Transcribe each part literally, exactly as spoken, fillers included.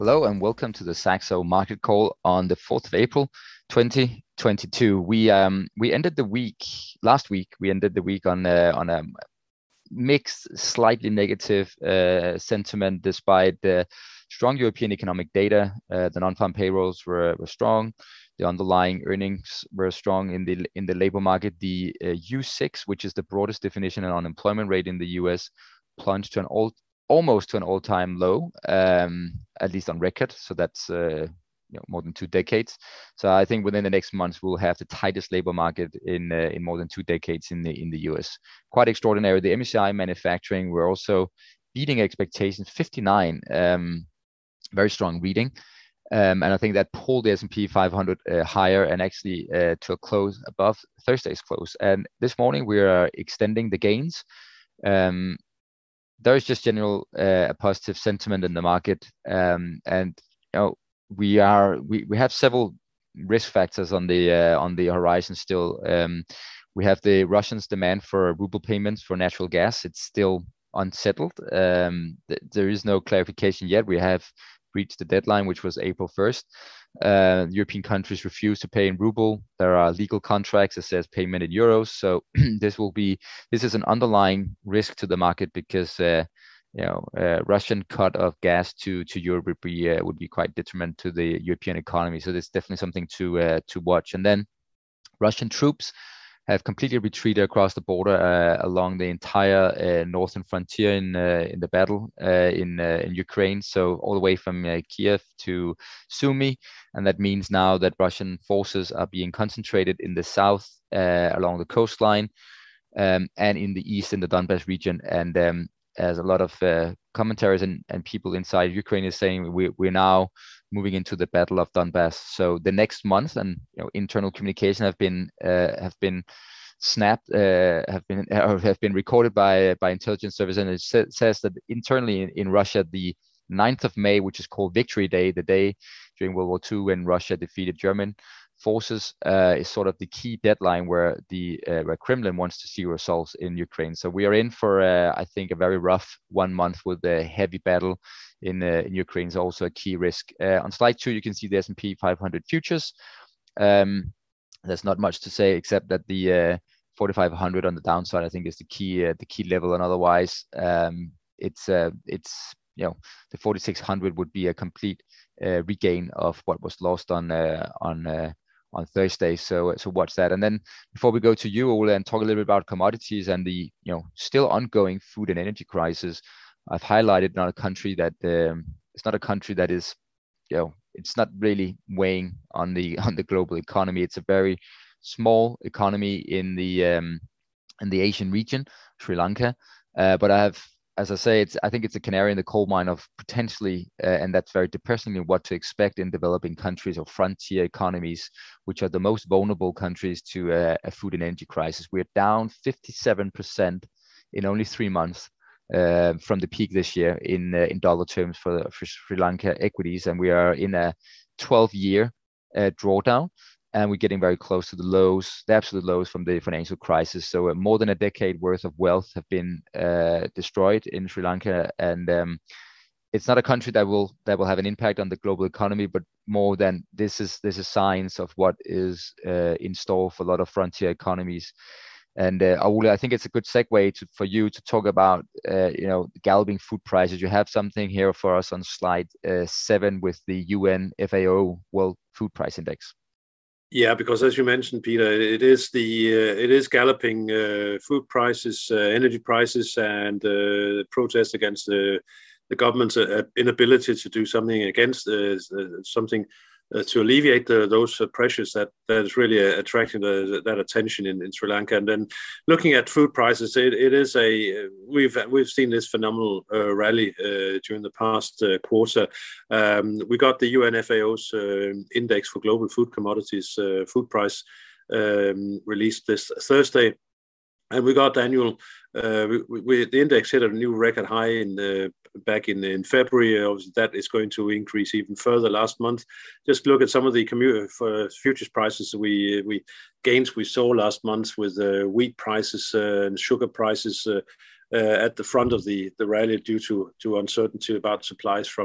Hello and welcome to the Saxo Market Call on the fourth of April, twenty twenty-two. We um we ended the week last week. We ended the week on uh, on a mixed, slightly negative uh, sentiment, despite the strong European economic data. Uh, the non-farm payrolls were were strong. The underlying earnings were strong in the in the labor market. The uh, U six, which is the broadest definition of unemployment rate in the U S, plunged to an all almost to an all-time low, um, at least on record. So that's uh, you know, more than two decades. So I think within the next months we'll have the tightest labor market in uh, in more than two decades in the in the U S. Quite extraordinary. The M S C I manufacturing were also beating expectations, fifty-nine, um, very strong reading. Um, and I think that pulled the S and P five hundred uh, higher and actually uh, to a close above Thursday's close. And this morning we are extending the gains. Um, there is just general uh, a positive sentiment in the market, um, and you know we are we, we have several risk factors on the uh, on the horizon still. Um, we have the Russians' demand for ruble payments for natural gas. It's still unsettled. Um, th- there is no clarification yet. We have reached the deadline, which was April first. Uh, European countries refuse to pay in ruble. There are legal contracts that says payment in euros. So this will be this is an underlying risk to the market because uh, you know uh, Russian cut of gas to to Europe would be uh, would be quite detriment to the European economy. So there's definitely something to uh, to watch. And then Russian troops have completely retreated across the border uh, along the entire uh, northern frontier in uh, in the battle uh, in uh, in Ukraine. So all the way from uh, Kiev to Sumy, and that means now that Russian forces are being concentrated in the south uh, along the coastline, um, and in the east in the Donbas region. And um, as a lot of uh, commentaries and, and people inside Ukraine is saying, we, we're now moving into the Battle of Donbass. So the next month, and you know, internal communication have been uh, have been snapped, uh, have been or have been recorded by by intelligence service, and it sa- says that internally in, in Russia, the ninth of May, which is called Victory Day, the day during World War Two when Russia defeated German forces, uh, is sort of the key deadline where the uh, where Kremlin wants to see results in Ukraine. So we are in for uh, I think a very rough one month with a heavy battle in uh, in Ukraine. Is also a key risk. Uh, on slide two, you can see the S and P five hundred futures. Um, there's not much to say except that the uh, forty-five hundred on the downside I think is the key uh, the key level, and otherwise um, it's uh, it's you know the forty-six hundred would be a complete uh, regain of what was lost on uh, on uh, on Thursday. So so watch that. And then before we go to you, Ole, and talk a little bit about commodities and the you know still ongoing food and energy crisis, I've highlighted not a country that um, it's not a country that is you know it's not really weighing on the on the global economy. It's a very small economy in the um, in the Asian region, Sri Lanka. Uh, but I have, as I say, it's I think it's a canary in the coal mine of potentially, uh, and that's very depressingly what to expect in developing countries or frontier economies, which are the most vulnerable countries to uh, a food and energy crisis. We're down fifty-seven percent in only three months. Uh, from the peak this year in uh, in dollar terms for, for Sri Lanka equities, and we are in a twelve-year uh, drawdown, and we're getting very close to the lows, the absolute lows from the financial crisis. So uh, more than a decade worth of wealth have been uh, destroyed in Sri Lanka, and um, it's not a country that will that will have an impact on the global economy, but more than this is this is signs of what is uh, in store for a lot of frontier economies. And uh, Ole, I think it's a good segue to, for you to talk about, uh, you know, galloping food prices. You have something here for us on slide uh, seven with the U N F A O World Food Price Index. Yeah, because as you mentioned, Peter, it is the uh, it is galloping uh, food prices, uh, energy prices, and uh, protest against the the government's uh, inability to do something against uh, something. Uh, to alleviate the, those uh, pressures that that is really uh, attracting the, that attention in, in Sri Lanka. And then looking at food prices, it, it is a we've we've seen this phenomenal uh, rally uh, during the past uh, quarter. Um, we got the U N F A O's uh, index for global food commodities uh, food price um, released this Thursday. And we got annual, uh, we, we, the index hit a new record high in the, back in, in February. Obviously, that is going to increase even further last month. Just look at some of the commu- for futures prices we we gains we saw last month with uh, wheat prices uh, and sugar prices uh, uh, at the front of the, the rally due to, to uncertainty about supplies from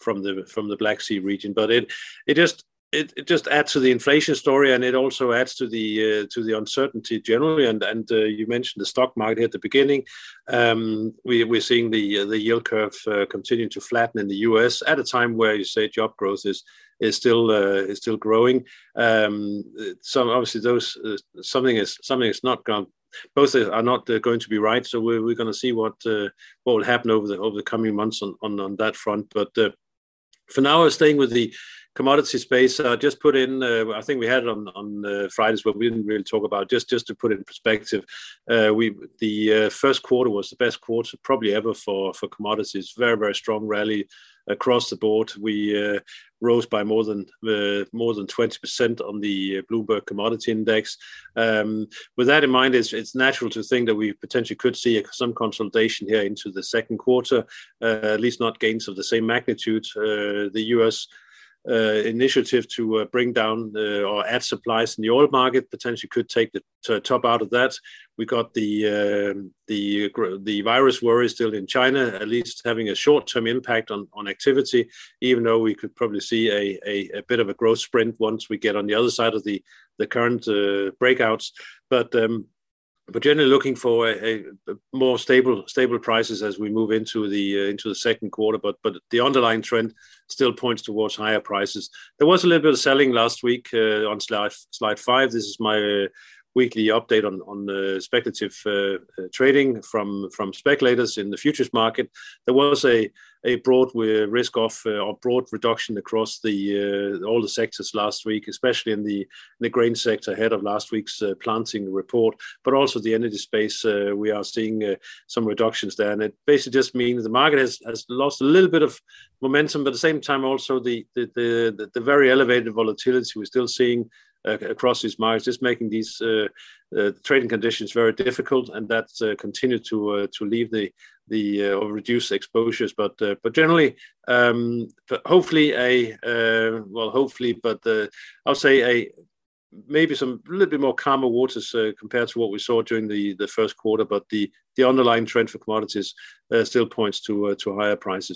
from the from the Black Sea region. But it it just It, it just adds to the inflation story, and it also adds to the uh, to the uncertainty generally. And and uh, you mentioned the stock market here at the beginning. Um, we we're seeing the uh, the yield curve uh, continue to flatten in the U S at a time where you say job growth is is still uh, is still growing. Um, some obviously those uh, something is something is not going. Both are not uh, going to be right. So we're we're going to see what uh, what will happen over the over the coming months on on, on that front. But uh, for now, staying with the commodity space, I uh, just put in, uh, I think we had it on, on uh, Fridays, but we didn't really talk about, just, just to put it in perspective, uh, we the uh, first quarter was the best quarter probably ever for, for commodities. Very, very strong rally across the board. We uh, rose by more than uh, more than twenty percent on the Bloomberg Commodity Index. Um, with that in mind, it's, it's natural to think that we potentially could see some consolidation here into the second quarter, uh, at least not gains of the same magnitude. Uh, the U S Uh, initiative to uh, bring down uh, or add supplies in the oil market potentially could take the t- top out of that. We got the uh, the the virus worry still in China, at least having a short-term impact on, on activity, even though we could probably see a, a, a bit of a growth sprint once we get on the other side of the, the current uh, breakouts. But um, But generally looking for a, a more stable stable prices as we move into the uh, into the second quarter. But but the underlying trend still points towards higher prices. There was a little bit of selling last week uh, on slide slide five. This is my uh, weekly update on on uh, speculative uh, uh, trading from from speculators in the futures market. There was a a broad risk off uh, or broad reduction across the uh, all the sectors last week, especially in the in the grain sector ahead of last week's uh, planting report, but also the energy space. Uh, we are seeing uh, some reductions there, and it basically just means the market has, has lost a little bit of momentum, but at the same time also the the the, the very elevated volatility we're still seeing Uh, across these markets, just making these uh, uh, trading conditions very difficult, and that uh, continue to uh, to leave the the uh, or reduce exposures. But uh, but generally, um, but hopefully a uh, well, hopefully, but uh, I'll say a maybe some a little bit more calmer waters uh, compared to what we saw during the the first quarter. But the the underlying trend for commodities uh, still points to uh, to higher prices.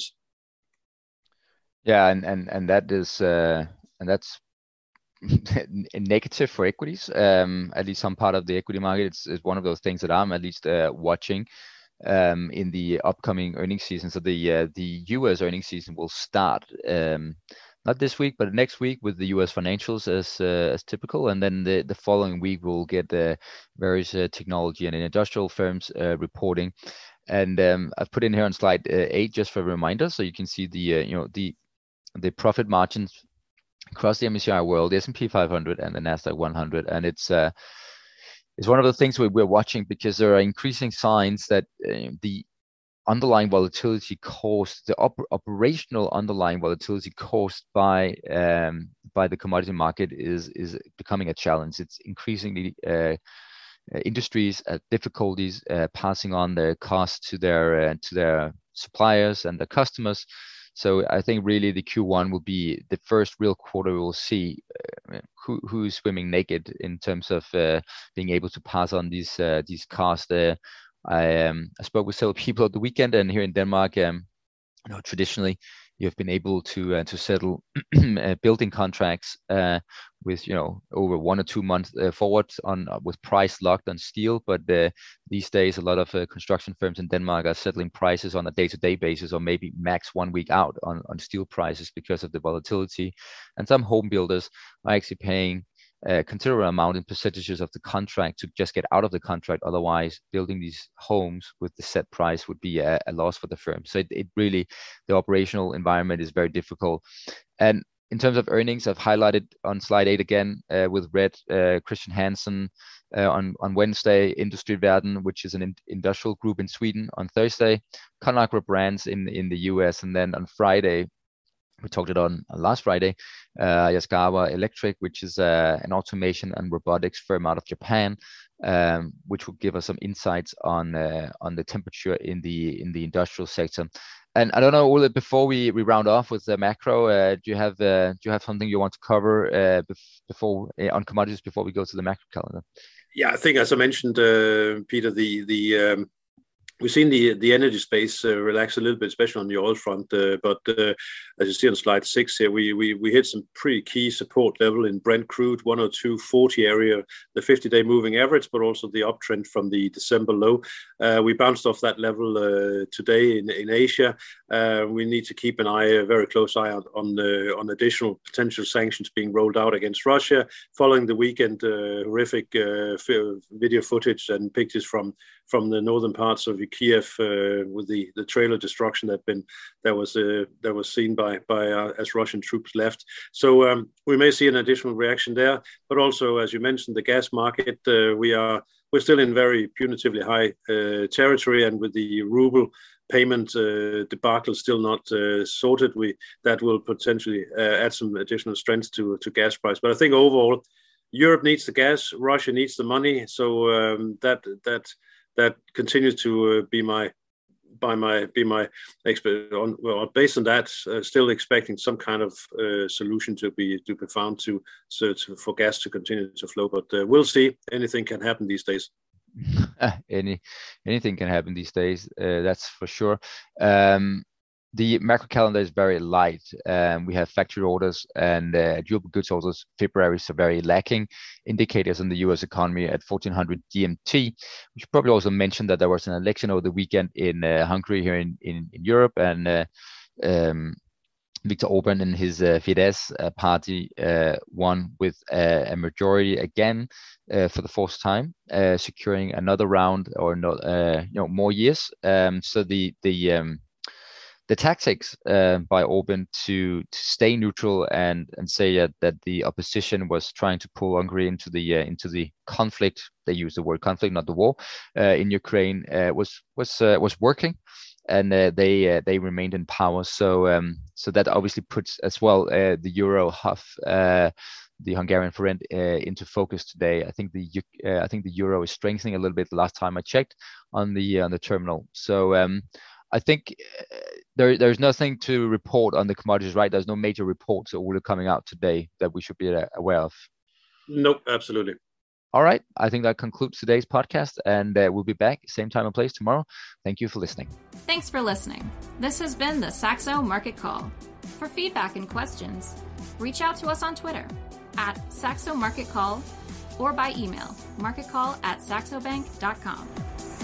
Yeah, and and and that is uh, and that's negative for equities, um, at least some part of the equity market. It's, it's one of those things that I'm at least uh, watching um, in the upcoming earnings season. So the uh, the U S earnings season will start um, not this week, but next week with the U S financials as uh, as typical, and then the, the following week we'll get uh, various uh, technology and industrial firms uh, reporting. And um, I've put in here on slide uh, eight just for a reminder, so you can see the uh, you know the the profit margins across the M S C I World, the S and P five hundred, and the Nasdaq one hundred, and it's uh, it's one of the things we, we're watching because there are increasing signs that uh, the underlying volatility caused, the op- operational underlying volatility caused by um, by the commodity market is is becoming a challenge. It's increasingly uh, industries have difficulties uh, passing on their costs to their uh, to their suppliers and their customers. So I think really the Q one will be the first real quarter we will see uh, who who is swimming naked in terms of uh, being able to pass on these uh, these costs. Uh, I um, I spoke with several people at the weekend, and here in Denmark, um, you know, traditionally you've been able to uh, to settle uh, building contracts uh, with you know over one or two months uh, forward on uh, with price locked on steel. But uh, these days, a lot of uh, construction firms in Denmark are settling prices on a day-to-day basis, or maybe max one week out on on steel prices because of the volatility. And some home builders are actually paying a considerable amount in percentages of the contract to just get out of the contract. Otherwise, building these homes with the set price would be a, a loss for the firm. So it, it really, the operational environment is very difficult. And in terms of earnings, I've highlighted on slide eight again uh, with red uh, Christian Hansen uh, on, on Wednesday, Industrivärden, which is an in, industrial group in Sweden, on Thursday, Conagra Brands in, in the U S, and then on Friday, we talked it on last Friday, uh, Yaskawa Electric, which is uh, an automation and robotics firm out of Japan, um, which will give us some insights on uh, on the temperature in the in the industrial sector. And I don't know, Ole, before we, we round off with the macro, uh, do you have uh, do you have something you want to cover uh, bef- before uh, on commodities before we go to the macro calendar? Yeah, I think as I mentioned, uh, Peter, the the um, we've seen the the energy space uh, relax a little bit, especially on the oil front. Uh, but uh, as you see on slide six here, we we we hit some pretty key support level in Brent crude one oh two forty area, the fifty-day moving average, but also the uptrend from the December low. Uh, we bounced off that level uh, today in in Asia. Uh, we need to keep an eye, a very close eye on on, uh, on additional potential sanctions being rolled out against Russia following the weekend uh, horrific uh, video footage and pictures from from the northern parts of Kiev uh, with the, the trailer destruction that been that was uh, that was seen by by uh, as Russian troops left. So um, we may see an additional reaction there, but also, as you mentioned, the gas market, uh, we are we're still in very punitively high uh, territory, and with the ruble payment uh, debacle still not uh, sorted, we that will potentially uh, add some additional strength to to gas price. But I think overall, Europe needs the gas, Russia needs the money, so um, that that. That continues to uh, be my, by my, be my expert on. Well, based on that, uh, still expecting some kind of uh, solution to be to be found to, so to for gas to continue to flow. But uh, we'll see. Anything can happen these days. Any anything can happen these days. Uh, that's for sure. Um, The macro calendar is very light. Um, we have factory orders and uh, durable goods orders. February is very lacking. Indicators in the U S economy at fourteen hundred G M T. We should probably also mention that there was an election over the weekend in uh, Hungary here in, in, in Europe, and uh, um, Viktor Orban and his uh, Fidesz uh, party uh, won with uh, a majority again uh, for the fourth time, uh, securing another round or no, uh, you know more years. Um, so the the um, The tactics uh, by Orban to, to stay neutral and and say uh, that the opposition was trying to pull Hungary into the uh, into the conflict. They use the word conflict, not the war, uh, in Ukraine uh, was was uh, was working, and uh, they uh, they remained in power. So um, so that obviously puts as well uh, the euro huff. Uh, the Hungarian forint uh, into focus today. I think the uh, I think the euro is strengthening a little bit. The last time I checked on the on the terminal. So. Um, I think uh, there there's nothing to report on the commodities, right? There's no major reports that are coming out today that we should be aware of. Nope, absolutely. All right. I think that concludes today's podcast, and uh, we'll be back same time and place tomorrow. Thank you for listening. Thanks for listening. This has been the Saxo Market Call. For feedback and questions, reach out to us on Twitter at Saxo Market Call or by email marketcall at saxobank dot com.